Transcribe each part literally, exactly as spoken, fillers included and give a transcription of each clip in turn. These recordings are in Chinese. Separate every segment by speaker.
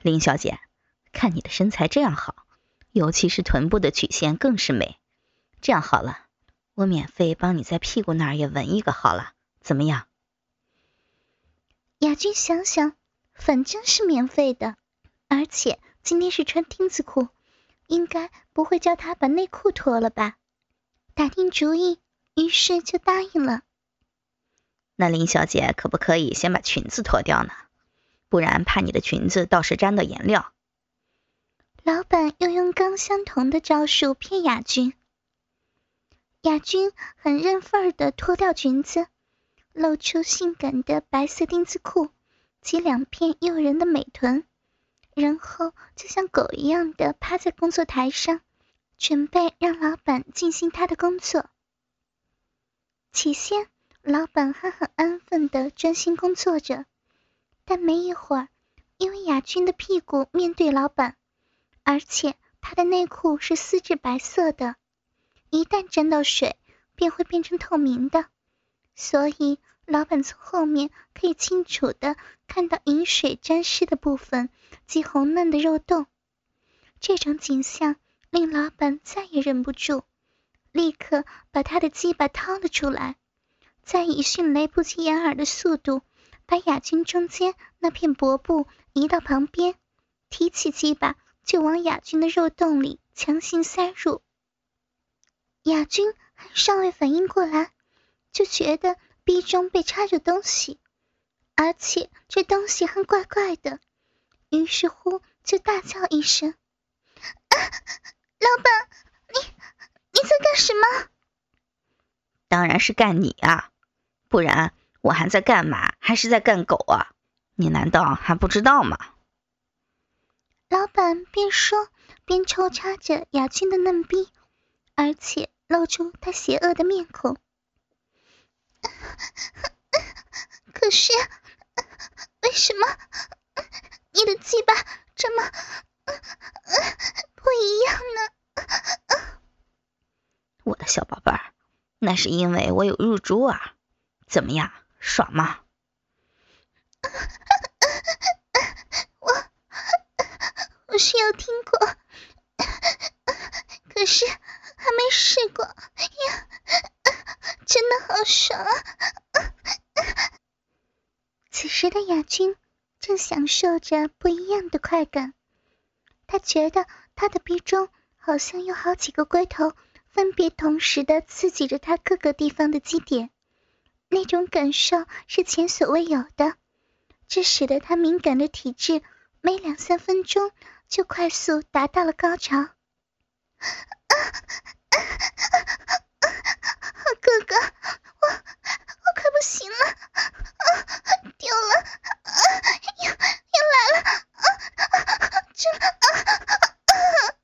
Speaker 1: 林小姐，看你的身材这样好，尤其是臀部的曲线更是美。这样好了，我免费帮你在屁股那儿也纹一个好了，怎么样？
Speaker 2: 雅君想想，反正是免费的，而且今天是穿丁字裤，应该不会叫他把内裤脱了吧？打定主意，于是就答应了。
Speaker 1: 那林小姐可不可以先把裙子脱掉呢？不然怕你的裙子倒是沾到颜料。
Speaker 2: 老板又用刚相同的招数骗雅君。雅君很认份儿地脱掉裙子，露出性感的白色丁字裤及两片诱人的美臀，然后就像狗一样的趴在工作台上，准备让老板进行他的工作。起先，老板还很安分地专心工作着，但没一会儿，因为雅君的屁股面对老板，而且她的内裤是丝质白色的，一旦沾到水便会变成透明的，所以老板从后面可以清楚地看到饮水沾湿的部分及红嫩的肉洞。这种景象令老板再也忍不住，立刻把他的鸡巴掏了出来，再以迅雷不及掩耳的速度把雅君中间那片薄布移到旁边，提起鸡巴就往雅君的肉洞里强行塞入。雅君还尚未反应过来，就觉得逼中被插着东西，而且这东西还怪怪的，于是乎就大叫一声：啊，老板，你你在干什么？
Speaker 1: 当然是干你啊，不然我还在干嘛？还是在干狗啊？你难道还不知道吗？
Speaker 2: 老板边说边抽插着雅君的嫩逼，而且露出他邪恶的面孔。可是为什么你的鸡巴这么不一样呢？
Speaker 1: 我的小宝贝儿，那是因为我有入珠啊，怎么样，爽吗？
Speaker 2: 我我是有听过，可是还没试过呀，真的好爽啊！此时的雅君正享受着不一样的快感，她觉得她的逼中好像有好几个龟头分别同时地刺激着她各个地方的基点，那种感受是前所未有的，这使得她敏感的体质每两三分钟就快速达到了高潮。啊啊啊啊啊、哥哥，我我快不行了，啊，丢了，啊，又又来了，啊啊，这啊啊！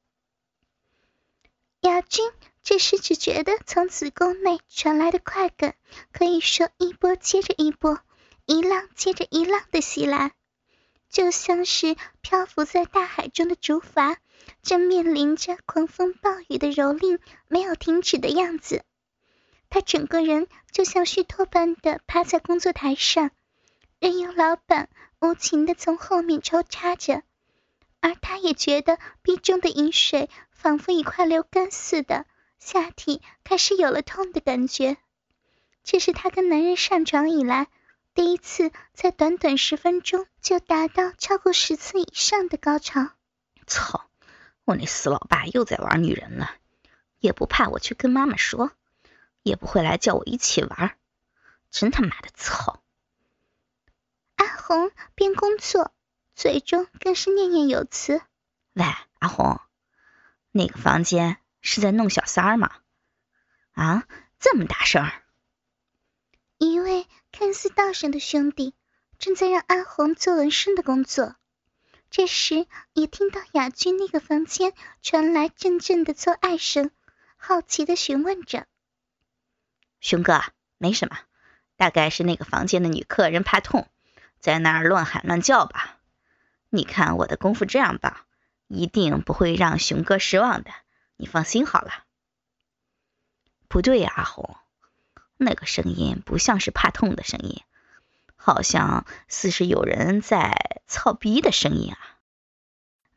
Speaker 2: 雅君这时只觉得从子宫内传来的快感，可以说一波接着一波，一浪接着一浪的袭来，就像是漂浮在大海中的竹筏，正面临着狂风暴雨的蹂躏没有停止的样子。他整个人就像虚脱般的趴在工作台上，任由老板无情地从后面抽插着，而他也觉得逼中的饮水仿佛已快流干似的，下体开始有了痛的感觉。这是他跟男人上床以来第一次在短短十分钟就达到超过十次以上的高潮。
Speaker 1: 操，我那死老爸又在玩女人了，也不怕我去跟妈妈说，也不会来叫我一起玩，真他妈的操！
Speaker 2: 阿红边工作，嘴中更是念念有词。
Speaker 1: 喂，阿红，那个房间是在弄小三儿吗？啊，这么大声儿！
Speaker 2: 一位看似道上的兄弟正在让阿红做纹身的工作，这时也听到雅君那个房间传来阵阵的做爱声，好奇地询问着。
Speaker 1: 熊哥，没什么，大概是那个房间的女客人怕痛，在那儿乱喊乱叫吧。你看我的功夫这样棒，一定不会让熊哥失望的，你放心好了。不对呀，阿红，那个声音不像是怕痛的声音，好像似是有人在操逼的声音啊。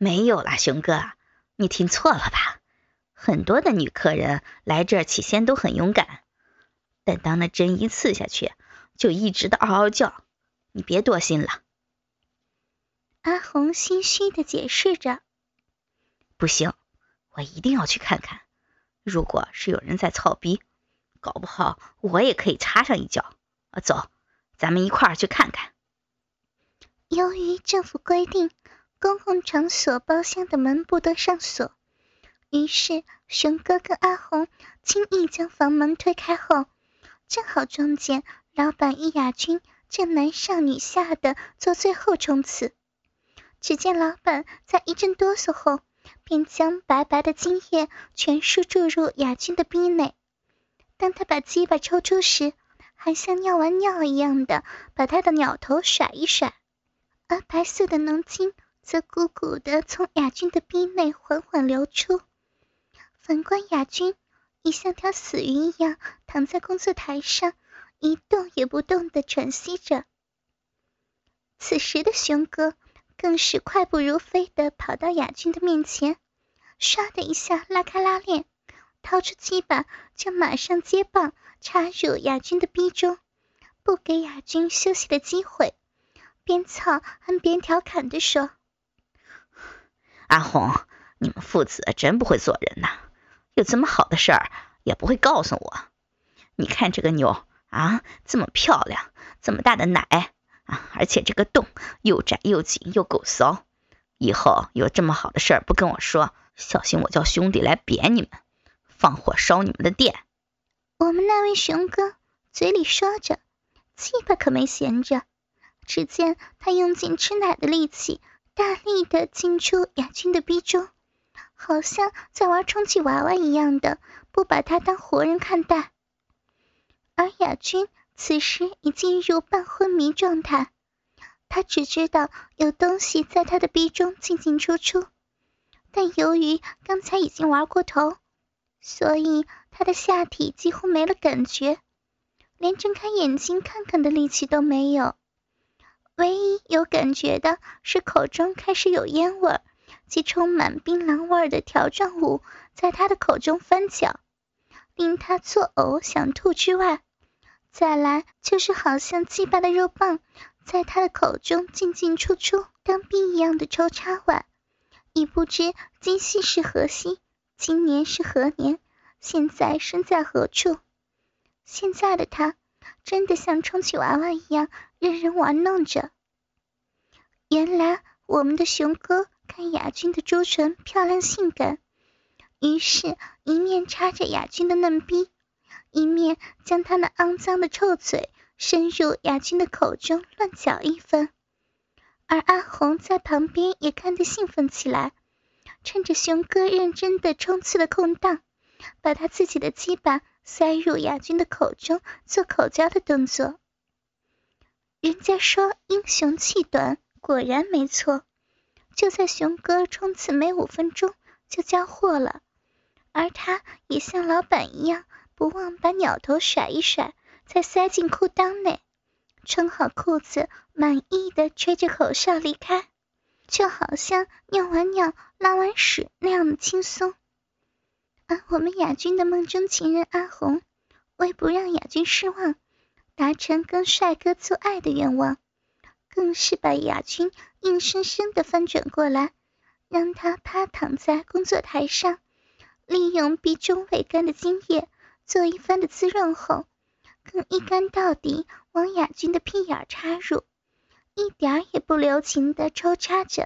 Speaker 1: 没有啦，熊哥，你听错了吧？很多的女客人来这儿起先都很勇敢，但当那针一刺下去，就一直的嗷嗷叫。你别多心了。
Speaker 2: 阿红心虚的解释着。
Speaker 1: 不行，我一定要去看看。如果是有人在操逼，搞不好我也可以插上一脚。啊，走，咱们一块儿去看看。
Speaker 2: 由于政府规定，公共场所包厢的门不得上锁，于是熊哥跟阿红轻易将房门推开后，正好撞见老板与亚军正男上女下的做最后冲刺。只见老板在一阵哆嗦后，便将白白的精液全数注入亚军的逼内。当他把鸡巴抽出时，还像尿完尿一样的把他的鸟头甩一甩，而白色的浓精则鼓鼓地从亚军的逼内缓缓流出。反观亚军，已像条死鱼一样躺在工作台上，一动也不动地喘息着。此时的熊哥更是快步如飞地跑到亚军的面前，唰的一下拉开拉链，掏出鸡巴就马上接棒插入亚军的逼中，不给亚军休息的机会，边操还边调侃地说：
Speaker 1: 阿红，你们父子真不会做人呐，有这么好的事儿也不会告诉我。你看这个妞啊，这么漂亮，这么大的奶啊，而且这个洞又窄又紧又狗骚，以后有这么好的事儿不跟我说，小心我叫兄弟来扁你们，放火烧你们的店。
Speaker 2: 我们那位熊哥嘴里说着，鸡巴可没闲着，只见他用尽吃奶的力气，大力地进出亚军的逼中，好像在玩充气娃娃一样的，不把他当活人看待。而亚军此时已进入半昏迷状态，他只知道有东西在他的逼中进进出出，但由于刚才已经玩过头，所以他的下体几乎没了感觉，连睁开眼睛看看的力气都没有。唯一有感觉的是口中开始有烟味，及充满槟榔味的条状物在他的口中翻搅，令他作呕想吐之外，再来就是好像鸡巴的肉棒在他的口中进进出出，当逼一样的抽插外，已不知今夕是何夕，今年是何年，现在身在何处。现在的他真的像充气娃娃一样任人玩弄着。原来我们的熊哥看亚军的朱唇漂亮性感，于是一面插着亚军的嫩逼，一面将他那肮脏的臭嘴伸入亚军的口中乱搅一番。而阿红在旁边也看得兴奋起来，趁着熊哥认真的冲刺的空档，把他自己的鸡巴塞入亚军的口中做口交的动作。人家说英雄气短，果然没错，就在熊哥冲刺没五分钟就交货了，而他也像老板一样，不忘把鸟头甩一甩，再塞进裤裆内，穿好裤子，满意的吹着口哨离开，就好像尿完尿拉完屎那样的轻松。而我们亚军的梦中情人阿红，为不让亚军失望，达成跟帅哥做爱的愿望，更是把亚军硬生生的翻转过来，让他趴躺在工作台上，利用鼻中未干的精液做一番的滋润后，更一干到底往亚军的屁眼插入，一点也不留情的抽插着。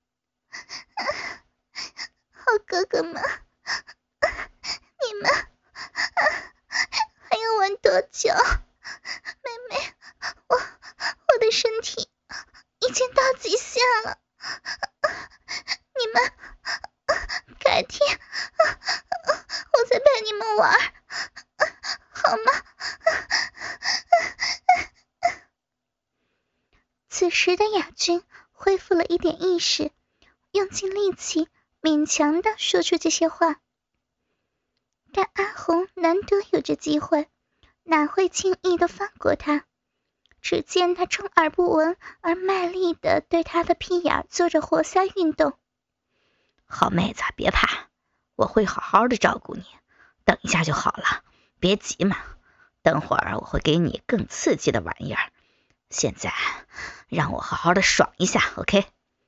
Speaker 2: 好哥哥们，你们还要玩多久？妹妹，我我的身体已经到极限了，你们改天我再陪你们玩，好吗？此时的亚军恢复了一点意识，用尽力气勉强地说出这些话。但阿红难得有这机会，哪会轻易地放过他？只见他充耳不闻而卖力地对他的屁眼做着活塞运动，
Speaker 1: 好妹子，别怕，我会好好的照顾你，等一下就好了，别急嘛。等会儿我会给你更刺激的玩意儿，现在让我好好的爽一下 ，OK？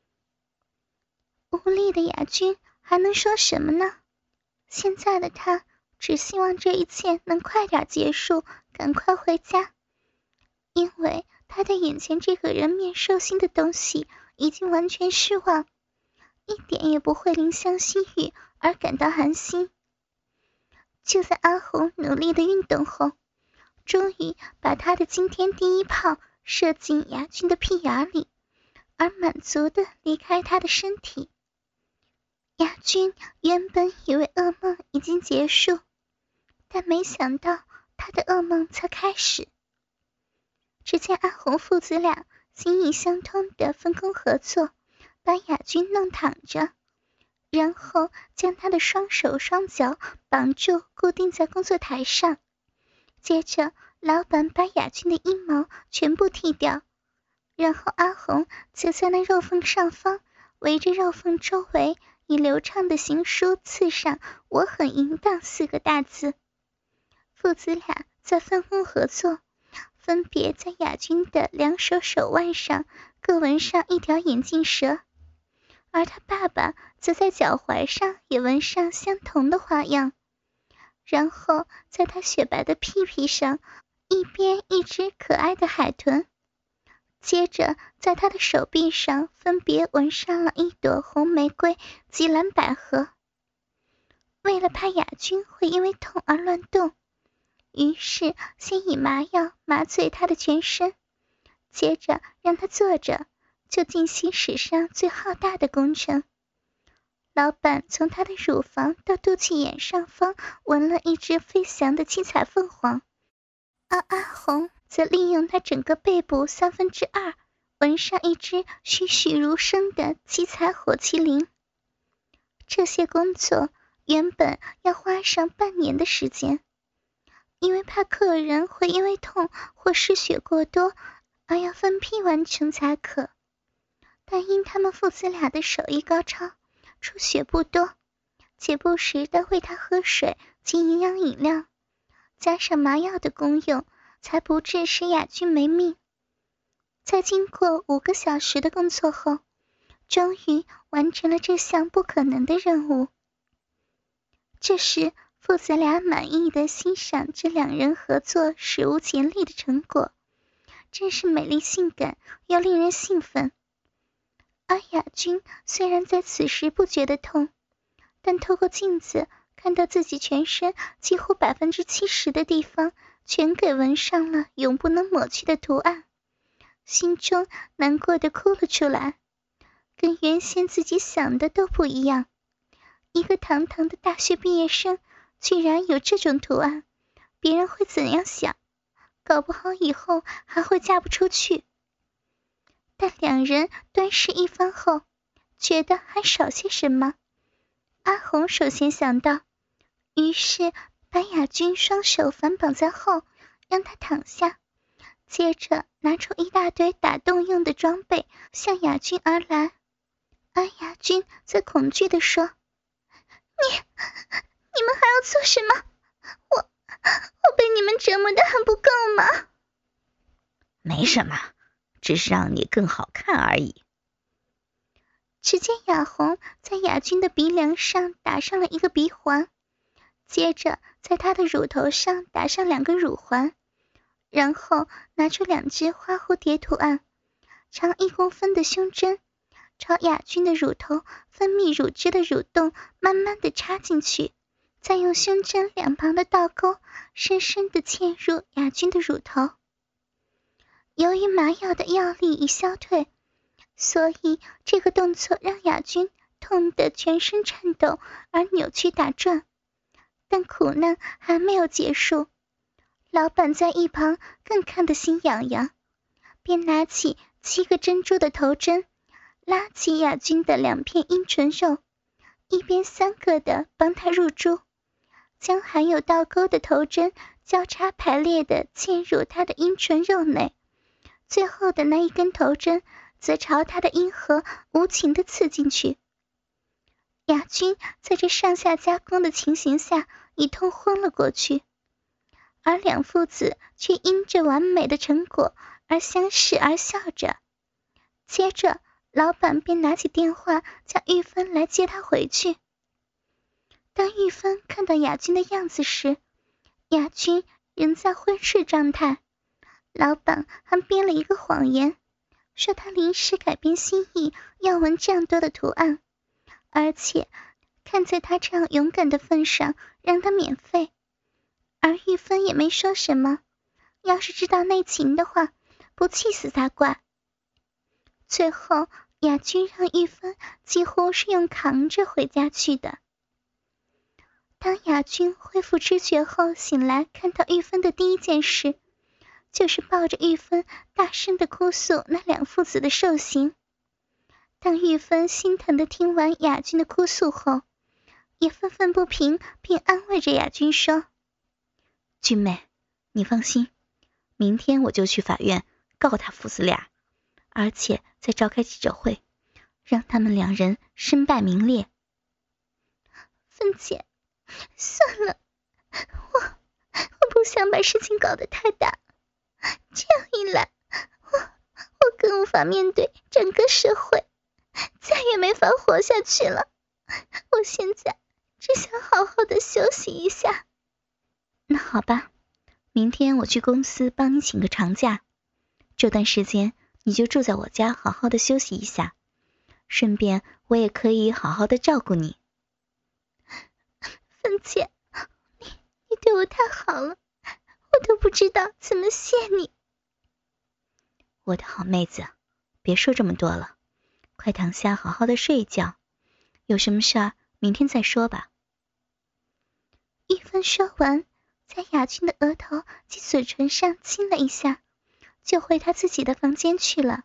Speaker 2: 无力的雅君还能说什么呢？现在的他只希望这一切能快点结束，赶快回家，因为他对眼前这个人面兽心的东西已经完全失望，一点也不会怜香惜玉而感到寒心。就在阿红努力的运动后，终于把他的惊天第一炮射进雅君的屁眼里，而满足的离开他的身体。雅君原本以为噩梦已经结束，但没想到他的噩梦才开始。只见阿红父子俩心意相通的分工合作，把雅君弄躺着，然后将他的双手双脚绑住固定在工作台上。接着老板把雅君的阴毛全部剃掉，然后阿红则在那肉缝上方围着肉缝周围以流畅的行书刺上我很淫荡四个大字。父子俩再分工合作，分别在雅君的两手手腕上各纹上一条眼镜蛇，而他爸爸则在脚踝上也纹上相同的花样，然后在他雪白的屁屁上一边一只可爱的海豚，接着在他的手臂上分别纹上了一朵红玫瑰及蓝百合。为了怕雅君会因为痛而乱动，于是先以麻药麻醉他的全身，接着让他坐着，就进行史上最浩大的工程。老板从他的乳房到肚脐眼上方纹了一只飞翔的七彩凤凰，而阿红则利用他整个背部三分之二纹上一只栩栩如生的七彩火麒麟。这些工作原本要花上半年的时间，因为怕客人会因为痛或失血过多而要分批完成才可，但因他们父子俩的手艺高超，出血不多，且不时的喂他喝水及营养饮料，加上麻药的功用，才不致使雅君没命。在经过五个小时的工作后，终于完成了这项不可能的任务。这时父子俩满意的欣赏这两人合作史无前例的成果，真是美丽性感又令人兴奋。而雅君虽然在此时不觉得痛，但透过镜子看到自己全身几乎百分之七十的地方全给纹上了永不能抹去的图案，心中难过的哭了出来，跟原先自己想的都不一样。一个堂堂的大学毕业生居然有这种图案，别人会怎样想？搞不好以后还会嫁不出去。但两人端视一番后，觉得还少些什么。阿红首先想到，于是把雅君双手反绑在后，让她躺下，接着拿出一大堆打洞用的装备向雅君而来。而雅君则恐惧地说：你你们还要做什么？我我被你们折磨得很不够吗？
Speaker 1: 没什么，只是让你更好看而已。
Speaker 2: 只见雅红在雅君的鼻梁上打上了一个鼻环，接着在她的乳头上打上两个乳环，然后拿出两只花蝴蝶图案长一公分的胸针，朝雅君的乳头分泌乳汁的乳洞慢慢地插进去，再用胸针两旁的倒钩深深地嵌入雅君的乳头。由于麻药的药力已消退，所以这个动作让雅君痛得全身颤抖而扭曲打转。但苦难还没有结束，老板在一旁更看得心痒痒，便拿起七个珍珠的头针，拉起雅君的两片阴唇肉，一边三个的帮她入珠，将含有倒钩的头针交叉排列地嵌入她的阴唇肉内，最后的那一根头针则朝她的阴核无情地刺进去。 雅君在这上下夹攻的情形下一通昏了过去，而两父子却因这完美的成果而相视而笑着。接着老板便拿起电话叫玉芬来接他回去。当玉芬看到雅君的样子时，雅君仍在昏睡状态，老板还编了一个谎言，说他临时改变心意要纹这样多的图案，而且看在他这样勇敢的份上让他免费。而玉芬也没说什么，要是知道内情的话不气死他怪。最后雅君让玉芬几乎是用扛着回家去的。当雅君恢复知觉后醒来，看到玉芬的第一件事就是抱着玉芬大声地哭诉那两父子的受刑。当玉芬心疼地听完雅君的哭诉后，也愤愤不平，并安慰着雅君说：
Speaker 1: 君妹，你放心，明天我就去法院告他父子俩，而且再召开记者会，让他们两人身败名裂。
Speaker 2: 芬姐，算了，我我不想把事情搞得太大，这样一来，我我更无法面对整个社会，再也没法活下去了。我现在只想好好的休息一下。
Speaker 1: 那好吧，明天我去公司帮你请个长假，这段时间你就住在我家好好的休息一下，顺便我也可以好好的照顾你。
Speaker 2: 芬姐，你你对我太好了，我都不知道怎么谢你。
Speaker 1: 我的好妹子，别说这么多了，快躺下好好的睡一觉，有什么事儿明天再说吧。
Speaker 2: 玉芬说完，在雅君的额头及嘴唇上亲了一下，就回她自己的房间去了。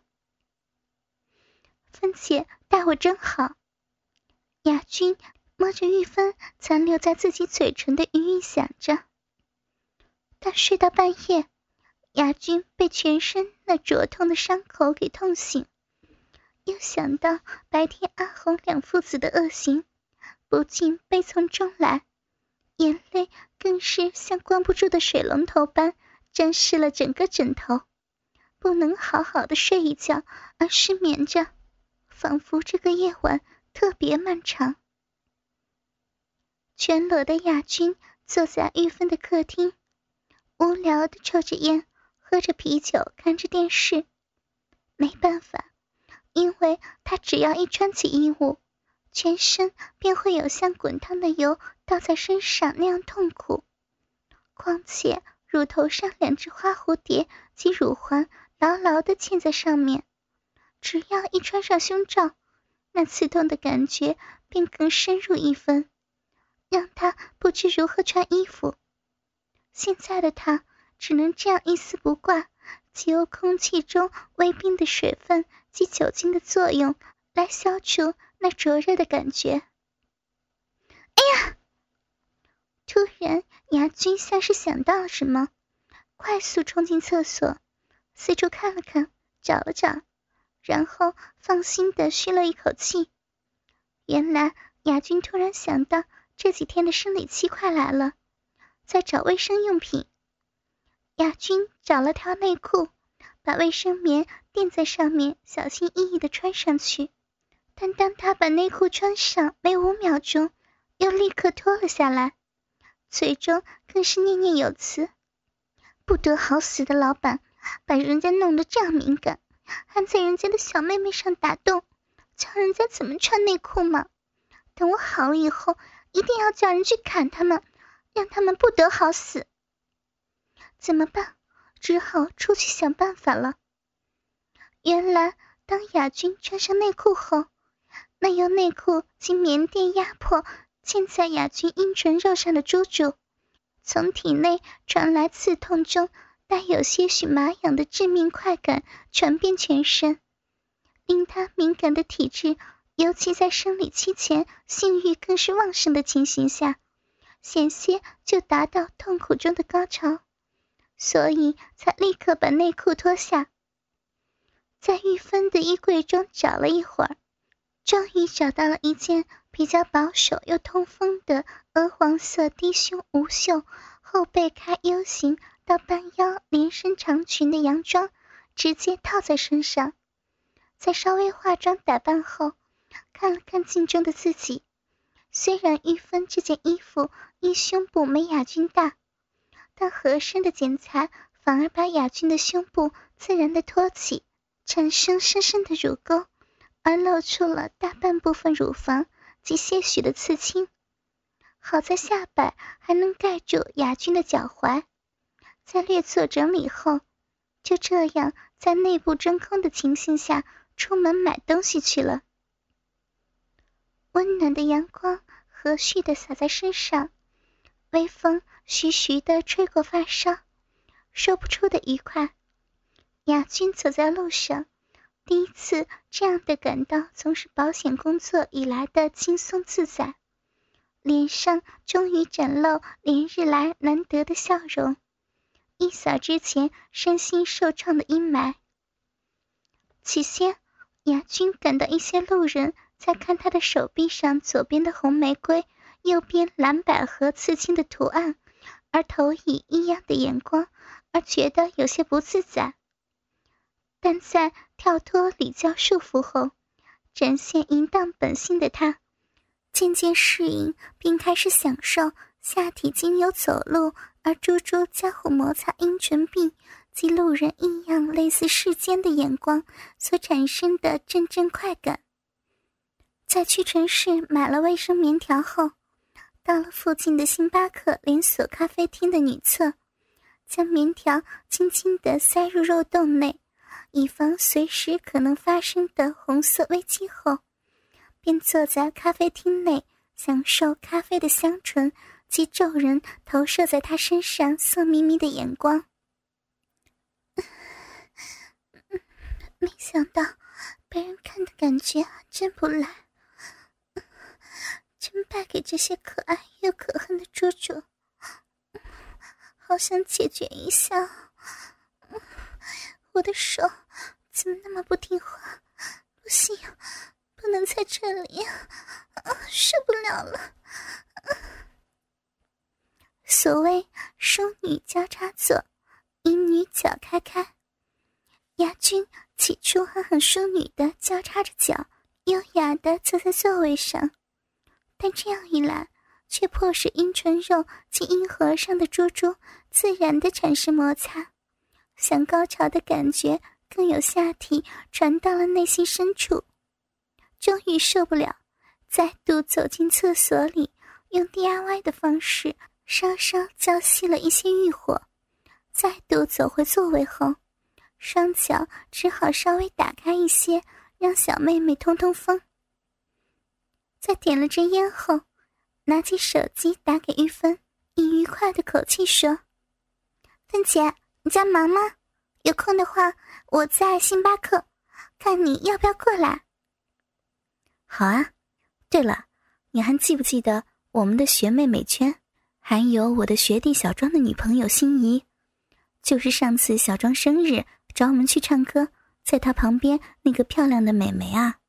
Speaker 2: 芬姐待我真好。雅君摸着玉芬残留在自己嘴唇的余韵想着。但睡到半夜，雅君被全身那灼痛的伤口给痛醒，又想到白天阿红两父子的恶行，不禁悲从中来，眼泪更是像关不住的水龙头般沾湿了整个枕头，不能好好的睡一觉，而失眠着，仿佛这个夜晚特别漫长。全裸的雅君坐在玉芬的客厅，无聊地抽着烟，喝着啤酒，看着电视。没办法，因为她只要一穿起衣物，全身便会有像滚烫的油倒在身上那样痛苦。况且乳头上两只花蝴蝶及乳环牢牢地嵌在上面，只要一穿上胸罩，那刺痛的感觉便更深入一分，让她不知如何穿衣服。现在的她只能这样一丝不挂，藉由空气中微冰的水分及酒精的作用来消除那灼热的感觉。哎呀！突然雅君像是想到了什么，快速冲进厕所，四处看了看，找了找，然后放心地吁了一口气。原来雅君突然想到这几天的生理期快来了，在找卫生用品。雅君找了条内裤，把卫生棉垫在上面，小心翼翼地穿上去。但当她把内裤穿上没五秒钟，又立刻脱了下来，嘴中更是念念有词：不得好死的老板，把人家弄得这样敏感，还在人家的小妹妹上打洞，教人家怎么穿内裤吗？等我好了以后，一定要叫人去砍他们，让他们不得好死。怎么办？只好出去想办法了。原来当雅君穿上内裤后，那由内裤及棉垫压迫嵌在雅君阴唇肉上的珠珠，从体内传来刺痛中带有些许麻痒的致命快感传遍全身，令她敏感的体质，尤其在生理期前性欲更是旺盛的情形下，险些就达到痛苦中的高潮，所以才立刻把内裤脱下。在玉芬的衣柜中找了一会儿，终于找到了一件比较保守又通风的鹅黄色低胸无袖后背开 U 型到半腰连身长裙的洋装直接套在身上。在稍微化妆打扮后，看了看镜中的自己，虽然玉芬这件衣服因胸部没雅君大，但合身的剪裁反而把雅君的胸部自然的托起，产生深深的乳沟，而露出了大半部分乳房及些许的刺青。好在下摆还能盖住雅君的脚踝，在略做整理后，就这样在内部真空的情形下出门买东西去了。温暖的阳光和煦地洒在身上，微风徐徐地吹过发梢，说不出的愉快。雅君走在路上，第一次这样的感到从事保险工作以来的轻松自在，脸上终于展露连日来难得的笑容，一扫之前身心受创的阴霾。起先，雅君感到一些路人在看她的手臂上左边的红玫瑰，右边蓝百合刺青的图案，而投以异样的眼光，而觉得有些不自在。但在跳脱礼教束缚后，展现淫荡本性的她渐渐适应，并开始享受下体经由走路而猪猪交互摩擦阴唇壁及路人异样类似世间的眼光所产生的阵阵快感。在屈臣氏买了卫生棉条后，到了附近的星巴克连锁咖啡厅的女厕，将棉条轻轻地塞入肉洞内，以防随时可能发生的红色危机后，便坐在咖啡厅内享受咖啡的香醇及众人投射在他身上色眯眯的眼光。没想到被人看的感觉真不赖，真败给这些可爱又可恨的猪猪，好想解决一下。我的手怎么那么不听话？不行，不能在这里，受不了了。所谓淑女交叉坐，淫女脚开开。雅君起初还很淑女地交叉着脚，优雅地坐在座位上，但这样一来，却迫使阴唇肉及阴核上的猪猪自然地产生摩擦，想高潮的感觉更有下体传到了内心深处。终于受不了，再度走进厕所里，用 D I Y 的方式稍稍浇熄了一些欲火，再度走回座位后，双脚只好稍微打开一些，让小妹妹通通风。在点了支烟后，拿起手机打给玉芬，以愉快的口气说：芬姐，你在忙吗？有空的话，我在星巴克，看你要不要过来。
Speaker 1: 好啊，对了，你还记不记得我们的学妹美娟，还有我的学弟小庄的女朋友心怡，就是上次小庄生日找我们去唱歌，在她旁边那个漂亮的美眉啊。